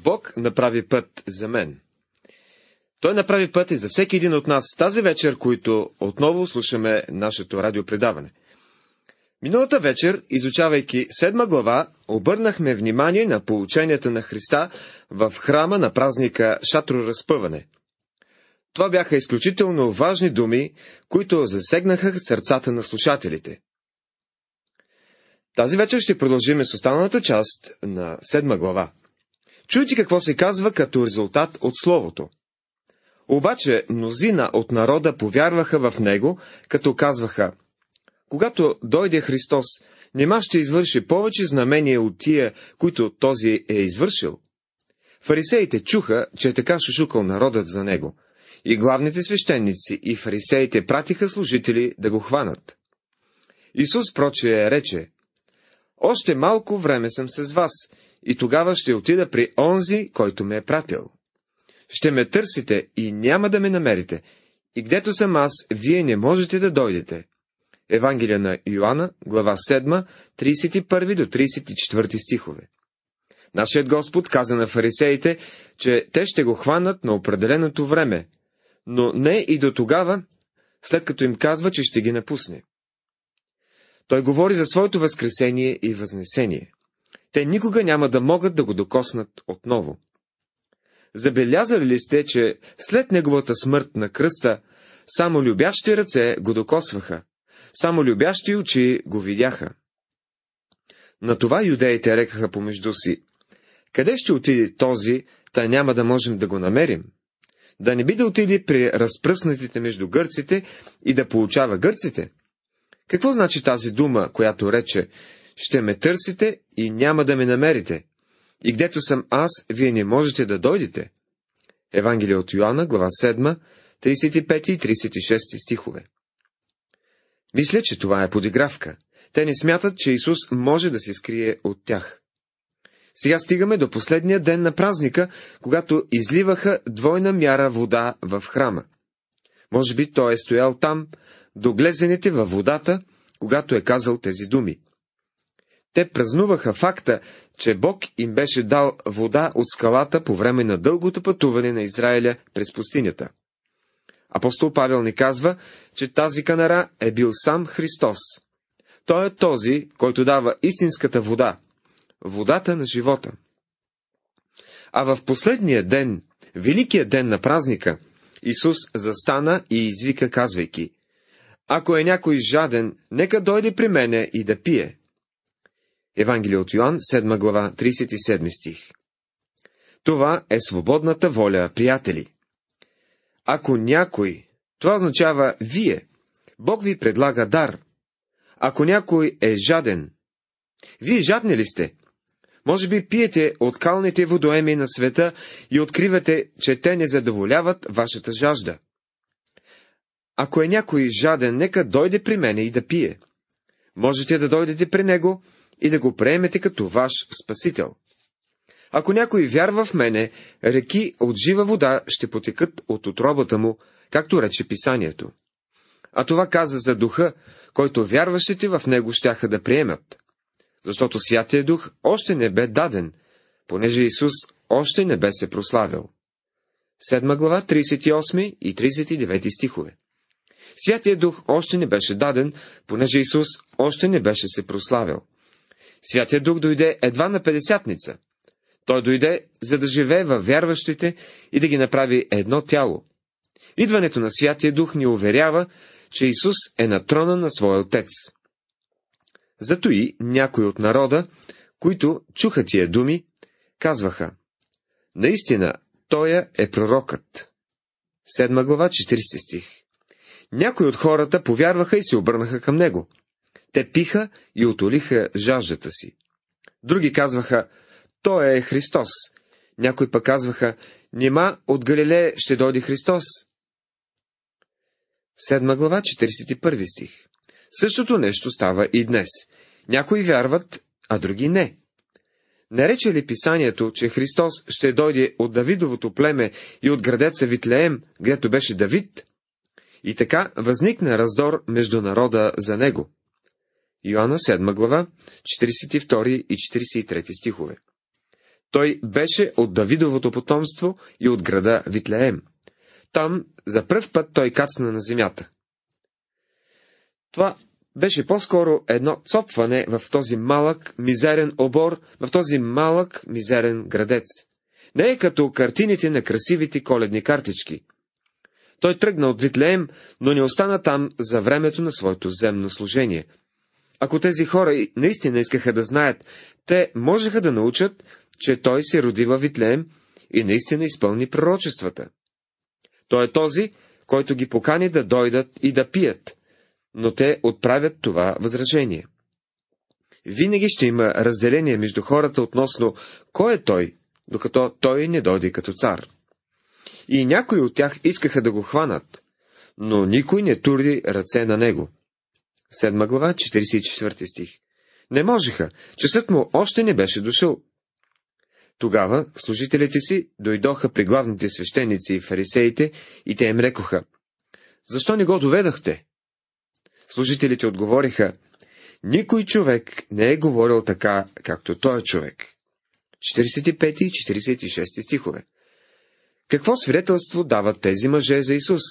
Бог направи път за мен. Той направи път и за всеки един от нас тази вечер, които отново слушаме нашето радиопредаване. Миналата вечер, изучавайки 7 глава, обърнахме внимание на поученията на Христа в храма на празника Шатроразпъване. Това бяха изключително важни думи, които засегнаха сърцата на слушателите. Тази вечер ще продължим с останалата част на 7 глава. Чуйте какво се казва като резултат от Словото. Обаче мнозина от народа повярваха в него, като казваха: когато дойде Христос, нима ще извърши повече знамения от тия, които този е извършил. Фарисеите чуха, че е така шушукал народът за него, и главните свещеници и фарисеите пратиха служители да го хванат. Исус прочее рече: още малко време съм с вас, и тогава ще отида при онзи, който ме е пратил. Ще ме търсите и няма да ме намерите, и гдето съм аз, вие не можете да дойдете. Евангелие на Йоанна, глава 7, 31 до 34 стихове. Нашият Господ каза на фарисеите, че те ще го хванат на определеното време, но не и до тогава, след като им казва, че ще ги напусне. Той говори за своето възкресение и възнесение. Те никога няма да могат да го докоснат отново. Забелязали ли сте, че след неговата смърт на кръста, само любящи ръце го докосваха, само любящи очи го видяха? На това юдеите рекаха помежду си: къде ще отиде този, та няма да можем да го намерим? Да не би да отиде при разпръснатите между гърците и да получава гърците? Какво значи тази дума, която рече: ще ме търсите и няма да ме намерите, и гдето съм аз, вие не можете да дойдете? Евангелие от Йоанна, глава 7, 35 и 36 стихове. Мисля, че това е подигравка. Те не смятат, че Исус може да се скрие от тях. Сега стигаме до последния ден на празника, когато изливаха двойна мяра вода в храма. Може би той е стоял там, до глезените във водата, когато е казал тези думи. Те празнуваха факта, че Бог им беше дал вода от скалата по време на дългото пътуване на Израиля през пустинята. Апостол Павел ни казва, че тази канара е бил сам Христос. Той е този, който дава истинската вода, водата на живота. А в последния ден, великия ден на празника, Исус застана и извика, казвайки: ако е някой жаден, нека дойде при мене и да пие. Евангелие от Йоан, 7 глава, 37 стих. Това е свободната воля, приятели. Ако някой, това означава вие, Бог ви предлага дар. Ако някой е жаден, вие жадни ли сте? Може би пиете от калните водоеми на света и откривате, че те не задоволяват вашата жажда. Ако е някой жаден, нека дойде при мене и да пие. Можете да дойдете при него и да го приемете като ваш Спасител. Ако някой вярва в мене, реки от жива вода ще потекат от утробата му, както рече Писанието. А това каза за Духа, който вярващите в него щяха да приемат. Защото Святия Дух още не бе даден, понеже Исус още не бе се прославил. 7 глава, 38 и 39 стихове. Святия Дух още не беше даден, понеже Исус още не беше се прославил. Святия Дух дойде едва на Петдесятница. Той дойде, за да живее във вярващите и да ги направи едно тяло. Идването на Святия Дух ни уверява, че Исус е на трона на своя Отец. Зато и някои от народа, които чуха тия думи, казваха: наистина, Тоя е пророкът. 7 глава, 40 стих. Някои от хората повярваха и се обърнаха към него. Те пиха и утолиха жаждата си. Други казваха: той е Христос. Някои пък казваха: нима от Галилея ще дойде Христос. 7 глава, 41 стих. Същото нещо става и днес. Някои вярват, а други не. Не рече ли Писанието, че Христос ще дойде от Давидовото племе и от градеца Витлеем, гдето беше Давид? И така възникна раздор между народа за него. Йоанна 7 глава, 42 и 43 стихове. Той беше от Давидовото потомство и от града Витлеем. Там за пръв път той кацна на земята. Това беше по-скоро едно цопване в този малък, мизерен обор, в този малък, мизерен градец. Не е като картините на красивите коледни картички. Той тръгна от Витлеем, но не остана там за времето на своето земно служение. Ако тези хора наистина искаха да знаят, те можеха да научат, че той се роди във Витлеем и наистина изпълни пророчествата. Той е този, който ги покани да дойдат и да пият, но те отправят това възражение. Винаги ще има разделение между хората относно кой е той, докато той не дойде като цар. И някои от тях искаха да го хванат, но никой не турди ръце на него. 7 глава, 44 стих. Не можеха, часът му още не беше дошъл. Тогава служителите си дойдоха при главните свещеници и фарисеите и те им рекоха: защо не го доведахте? Служителите отговориха: никой човек не е говорил така, както той е човек. 45 и 46 стихове. Какво свидетелство дават тези мъже за Исус?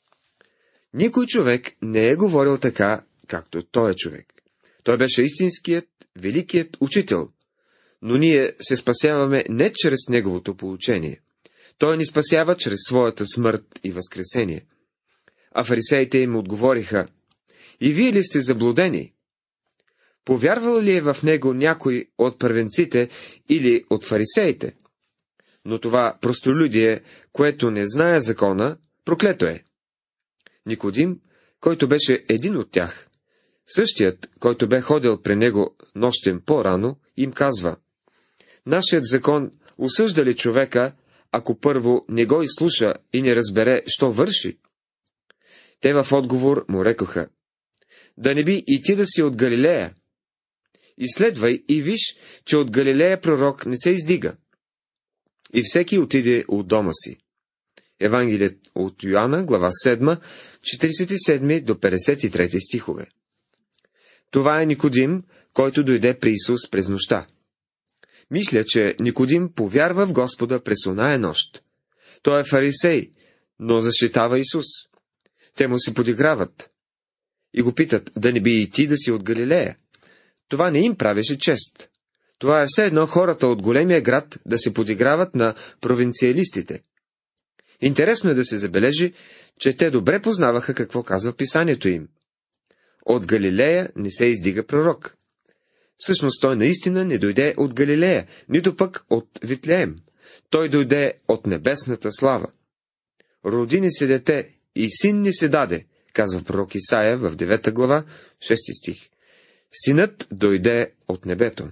Никой човек не е говорил така, както той е човек. Той беше истинският, великият учител, но ние се спасяваме не чрез неговото поучение. Той ни спасява чрез своята смърт и възкресение. А фарисеите им отговориха: и вие ли сте заблудени? Повярвал ли е в него някой от първенците или от фарисеите? Но това простолюдие, което не знае закона, проклето е. Никодим, който беше един от тях, същият, който бе ходил при него нощем по-рано, им казва: нашият закон осъжда ли човека, ако първо не го изслуша и не разбере, що върши? Те в отговор му рекоха: да не би и ти да си от Галилея? Изследвай и виж, че от Галилея пророк не се издига. И всеки отиде от дома си. Евангелието от Йоанна, глава 7, 47 до 53 стихове. Това е Никодим, който дойде при Исус през нощта. Мисля, че Никодим повярва в Господа през оная нощ. Той е фарисей, но защитава Исус. Те му се подиграват и го питат: да не би и ти да си от Галилея? Това не им правеше чест. Това е все едно хората от големия град да се подиграват на провинциалистите. Интересно е да се забележи, че те добре познаваха какво казва писанието им. От Галилея не се издига пророк. Всъщност той наистина не дойде от Галилея, нито пък от Витлеем. Той дойде от небесната слава. Роди ни се дете и син ни се даде, казва пророк Исаия в 9 глава, 6 стих. Синът дойде от небето.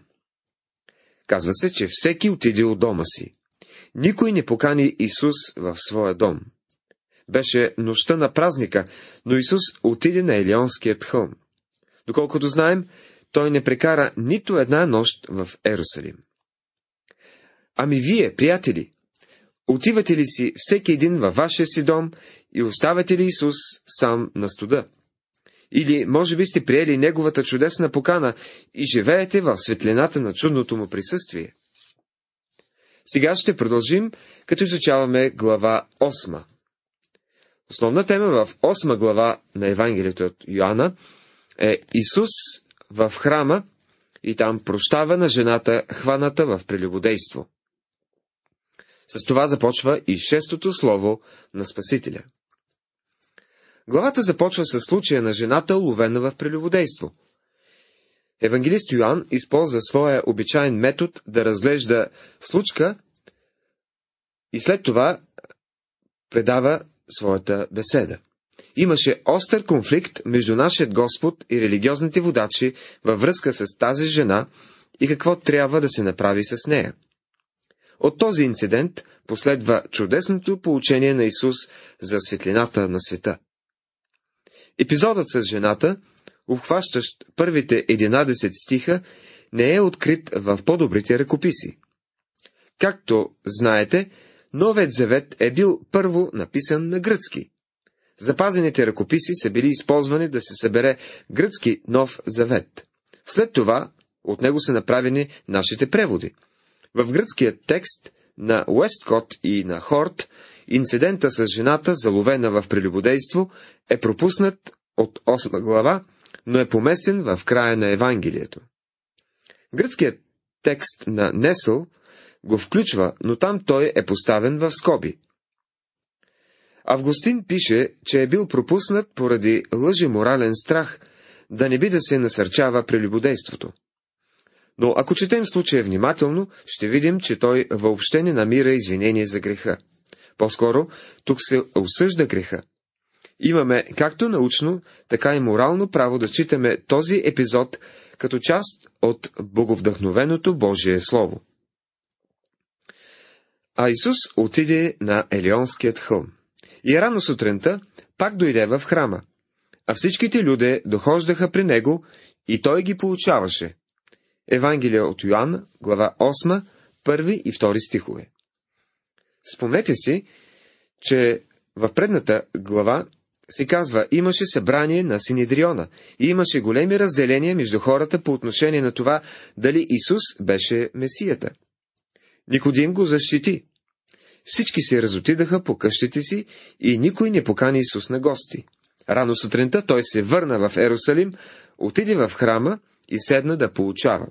Казва се, че всеки отиде от дома си. Никой не покани Исус в своя дом. Беше нощта на празника, но Исус отиде на Елионският хълм. Доколкото знаем, той не прекара нито една нощ в Ерусалим. Ами вие, приятели, отивате ли си всеки един във вашия си дом и оставяте ли Исус сам на студа? Или, може би, сте приели неговата чудесна покана и живеете в светлината на чудното му присъствие? Сега ще продължим, като изучаваме глава 8. Основна тема в 8 глава на Евангелието от Йоанна е Исус в храма и там прощава на жената, хваната в прелюбодейство. С това започва и 6-то слово на Спасителя. Главата започва с случая на жената, уловена в прелюбодейство. Евангелист Йоан използва своя обичаен метод да разглежда случка и след това предава своята беседа. Имаше остър конфликт между нашият Господ и религиозните водачи във връзка с тази жена и какво трябва да се направи с нея. От този инцидент последва чудесното поучение на Исус за светлината на света. Епизодът с жената, обхващащ първите 11 стиха, не е открит в по-добрите ръкописи. Както знаете, Новият завет е бил първо написан на гръцки. Запазените ръкописи са били използвани да се събере гръцки Нов завет. След това от него са направени нашите преводи. В гръцкия текст на Уесткот и на Хорт, инцидента с жената, заловена в прелюбодейство, е пропуснат от 8 глава, но е поместен в края на Евангелието. Гръцкият текст на Несъл го включва, но там той е поставен в скоби. Августин пише, че е бил пропуснат поради лъжеморален страх, да не би да се насърчава прелюбодейството. Но ако четем случая внимателно, ще видим, че той въобще не намира извинение за греха. По-скоро, тук се осъжда греха. Имаме както научно, така и морално право да считаме този епизод като част от боговдъхновеното Божие Слово. А Исус отиде на Елеонският хълм. И рано сутринта пак дойде в храма, а всичките люде дохождаха при него и той ги получаваше. Евангелие от Йоанн, глава 8, 1 и 2 стихове. Спомнете си, че в предната глава се казва, имаше събрание на Синедриона и имаше големи разделения между хората по отношение на това, дали Исус беше Месията. Никодим го защити. Всички се разотидаха по къщите си и никой не покани Исус на гости. Рано сутринта той се върна в Ерусалим, отиде в храма и седна да получава.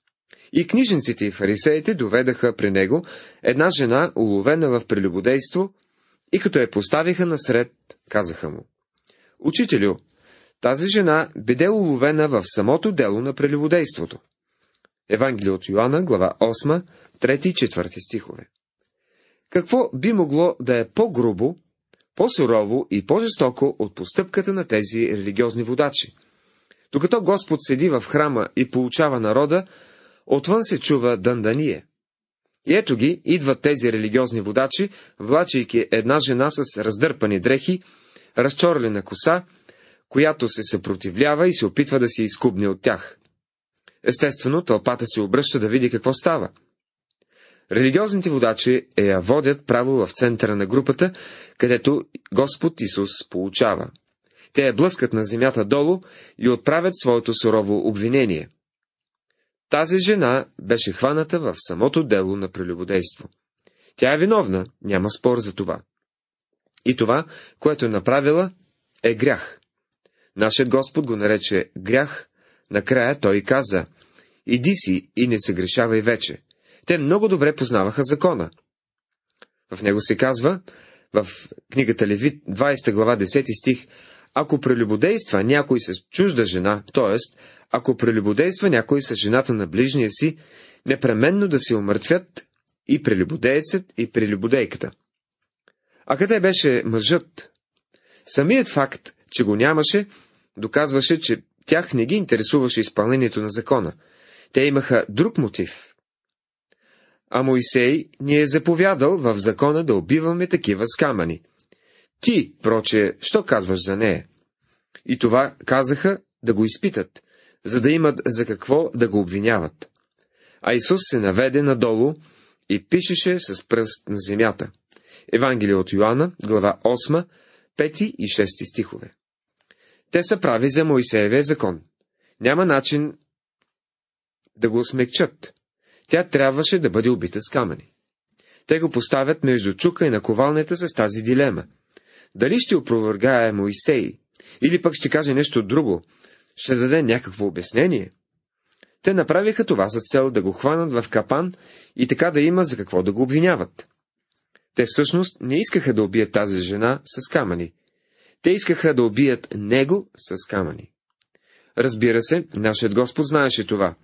И книжниците и фарисеите доведаха при него една жена, уловена в прелюбодейство, и като я поставиха насред, казаха му: Учителю, тази жена биде уловена в самото дело на прелюбодейството. Евангелие от Йоанна, глава 8, 3 и 4 стихове. Какво би могло да е по-грубо, по-сурово и по-жестоко от постъпката на тези религиозни водачи? Докато Господ седи в храма и получава народа, отвън се чува дъндание. И ето ги, идват тези религиозни водачи, влачейки една жена с раздърпани дрехи, разчорлена коса, която се съпротивлява и се опитва да се изкубне от тях. Естествено, тълпата се обръща да види какво става. Религиозните водачи я водят право в центъра на групата, където Господ Исус получава. Те я блъскат на земята долу и отправят своето сурово обвинение. Тази жена беше хваната в самото дело на прелюбодейство. Тя е виновна, няма спор за това. И това, което е направила, е грях. Нашият Господ го нарече грях, накрая той каза: иди си и не се грешавай вече. Те много добре познаваха закона. В него се казва, в книгата Левит, 20 глава, 10 стих, ако прелюбодейства някой с чужда жена, т.е. ако прелюбодейства някой с жената на ближния си, непременно да се умъртвят и прелюбодеецът, и прелюбодейката. А къде беше мъжът? Самият факт, че го нямаше, доказваше, че тях не ги интересуваше изпълнението на закона. Те имаха друг мотив. А Моисей ни е заповядал в закона да убиваме такива с камъни. Ти, проче, що казваш за нея? И това казаха да го изпитат, за да имат за какво да го обвиняват. А Исус се наведе надолу и пишеше с пръст на земята. Евангелие от Йоанна, глава 8, 5 и 6 стихове. Те са прави за Моисеевия закон. Няма начин да го смекчат. Тя трябваше да бъде убита с камъни. Те го поставят между чука и наковалнята с тази дилема. Дали ще опровергае Моисей, или пък ще каже нещо друго, ще даде някакво обяснение? Те направиха това с цел да го хванат в капан и така да има за какво да го обвиняват. Те всъщност не искаха да убият тази жена с камъни. Те искаха да убият него с камъни. Разбира се, нашият Господ знаеше това.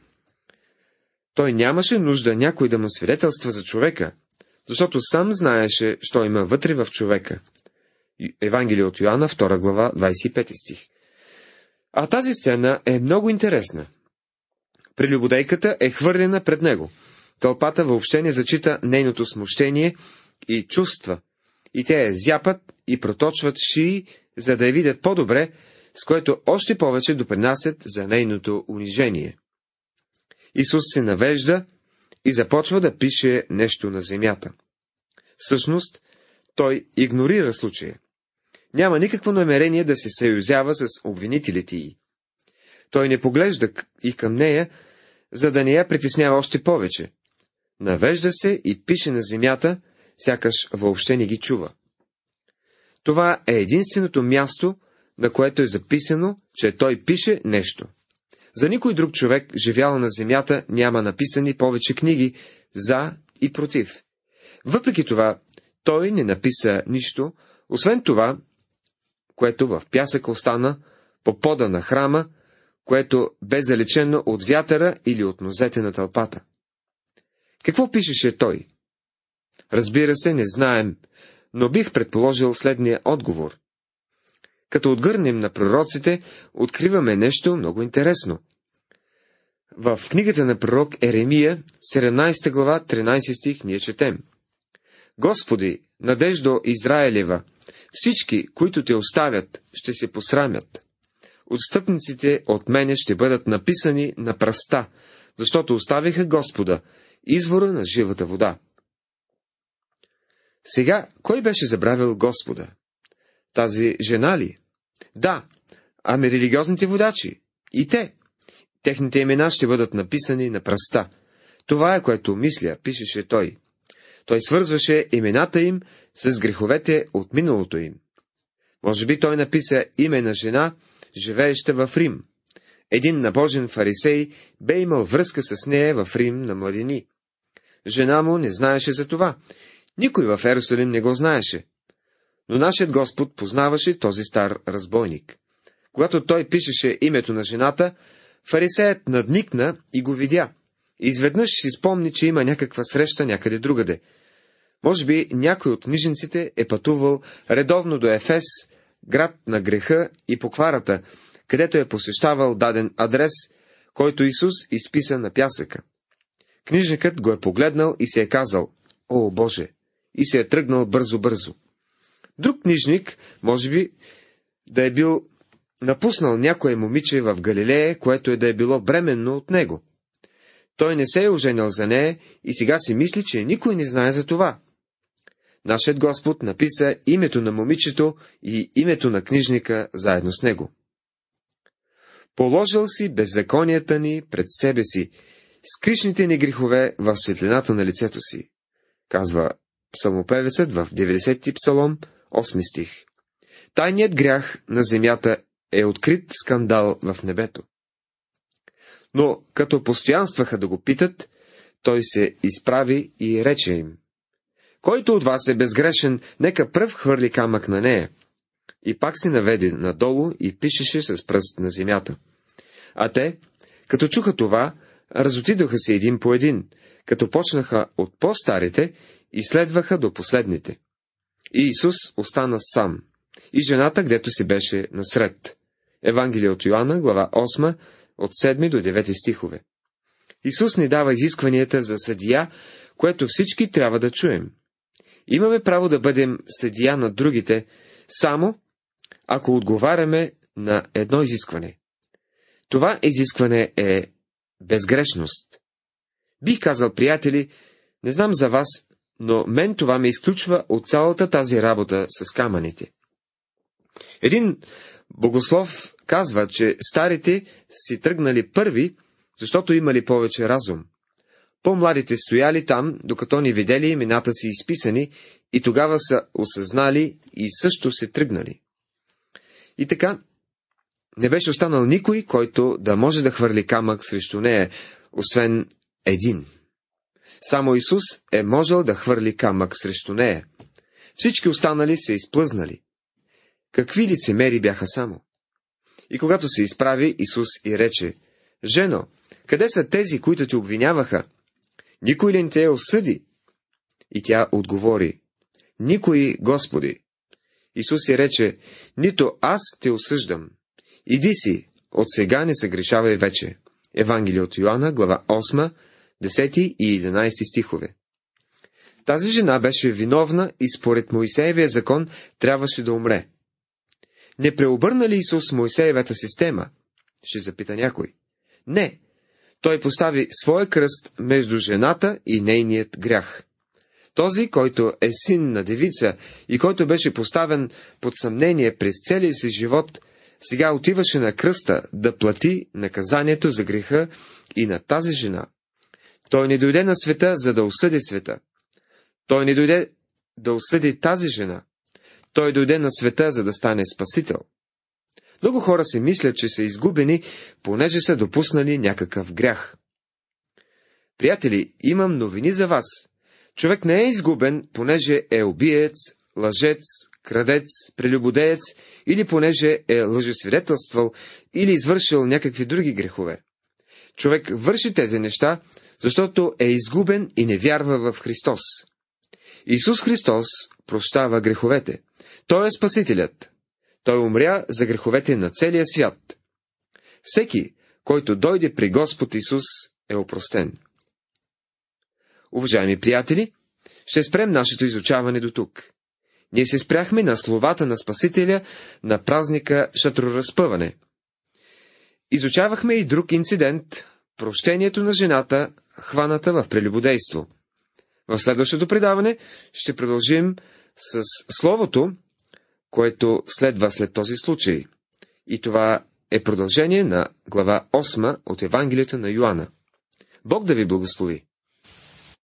Той нямаше нужда някой да му свидетелства за човека, защото сам знаеше, що има вътре в човека. Евангелие от Йоанна, 2 глава, 25 стих. А тази сцена е много интересна. Прелюбодейката е хвърлена пред него. Тълпата въобще не зачита нейното смущение и чувства, и те я зяпат и проточват шии, за да я видят по-добре, с което още повече допринасят за нейното унижение. Исус се навежда и започва да пише нещо на земята. Всъщност, той игнорира случая. Няма никакво намерение да се съюзява с обвинителите й. Той не поглежда и към нея, за да не я притеснява още повече. навежда се и пише на земята, сякаш въобще не ги чува. Това е единственото място, на което е записано, че той пише нещо. За никой друг човек, живял на земята, няма написани повече книги за и против. Въпреки това, той не написа нищо, освен това, което в пясък остана по пода на храма, което бе залечено от вятъра или от нозете на тълпата. Какво пишеше той? Разбира се, не знаем, но бих предположил следния отговор. Като отгърнем на пророците, откриваме нещо много интересно. В книгата на пророк Еремия, 17 глава, 13 стих, ние четем: Господи, надеждо Израелева, всички, които те оставят, ще се посрамят. Отстъпниците от мене ще бъдат написани на пръста, защото оставиха Господа, извора на живата вода. Сега, кой беше забравил Господа? Тази жена ли? Да, ами религиозните водачи. И те. Техните имена ще бъдат написани на пръста. Това е, което мисля, пишеше той. Той свързваше имената им с греховете от миналото им. Може би той написа име на жена, живееща в Рим. Един набожен фарисей бе имал връзка с нея в Рим на младини. Жена му не знаеше за това. Никой в Ерусалим не го знаеше. Но нашият Господ познаваше този стар разбойник. Когато той пишеше името на жената, фарисеят надникна и го видя. Изведнъж си спомни, че има някаква среща някъде другаде. Може би някой от книжниците е пътувал редовно до Ефес, град на греха и покварата, където е посещавал даден адрес, който Исус изписа на пясъка. Книжникът го е погледнал и се е казал: О, Боже! И се е тръгнал бързо-бързо. Друг книжник, може би, да е бил напуснал някое момиче в Галилея, което е да е било бременно от него. Той не се е оженил за нея и сега си мисли, че никой не знае за това. Нашият Господ написа името на момичето и името на книжника заедно с него. Положил си беззаконията ни пред себе си, скришните ни грехове в светлината на лицето си, казва псалмопевецът в 90-ти псалом, 8 стих. Тайният грях на земята е открит скандал в небето. Но като постоянстваха да го питат, той се изправи и рече им: Който от вас е безгрешен, нека пръв хвърли камък на нея. И пак се наведе надолу и пишеше с пръст на земята. А те, като чуха това, разотидоха се един по един, като почнаха от по-старите и следваха до последните. И Исус остана сам, и жената, гдето си беше насред. Евангелие от Йоанна, глава 8, от 7 до 9 стихове. Исус ни дава изискванията за съдия, което всички трябва да чуем. Имаме право да бъдем съдия на другите, само ако отговаряме на едно изискване. Това изискване е безгрешност. Бих казал, приятели, не знам за вас, но мен това ме изключва от цялата тази работа с камъните. Един богослов казва, че старите си тръгнали първи, защото имали повече разум. По-младите стояли там, докато не видели имената си изписани, и тогава са осъзнали и също се тръгнали. И така, не беше останал никой, който да може да хвърли камък срещу нея, освен един. Само Исус е можел да хвърли камък срещу нея. Всички останали се изплъзнали. Какви лицемери бяха само! И когато се изправи, Исус и рече: Жено, къде са тези, които те обвиняваха? Никой ли не те осъди? И тя отговори: Никой, Господи. Исус и рече: Нито аз те осъждам. Иди си, от сега не съгрешавай вече. Евангелие от Йоанна, глава 8, 10 и 11 стихове. Тази жена беше виновна и според Моисеевия закон трябваше да умре. Не преобърна ли Исус Моисеевата система? Ще запита някой. Не. Той постави своя кръст между жената и нейният грях. Този, който е син на девица и който беше поставен под съмнение през целия си живот, сега отиваше на кръста да плати наказанието за греха и на тази жена. Той не дойде на света, за да осъди света. Той не дойде да осъди тази жена. Той дойде на света, за да стане спасител. Много хора си мислят, че са изгубени, понеже са допуснали някакъв грях. Приятели, имам новини за вас. Човек не е изгубен, понеже е убиец, лъжец, крадец, прелюбодеец или понеже е лъжесвидетелствал или извършил някакви други грехове. Човек върши тези неща, защото е изгубен и не вярва в Христос. Исус Христос прощава греховете. Той е Спасителят. Той умря за греховете на целия свят. Всеки, който дойде при Господ Исус, е опростен. Уважаеми приятели, ще спрем нашето изучаване до тук. Ние се спряхме на словата на Спасителя на празника Шатроразпъване. Изучавахме и друг инцидент – прощението на жената, хваната в прелюбодейство. В следващото предаване ще продължим с словото, което следва след този случай. И това е продължение на глава 8 от Евангелието на Йоанна. Бог да ви благослови!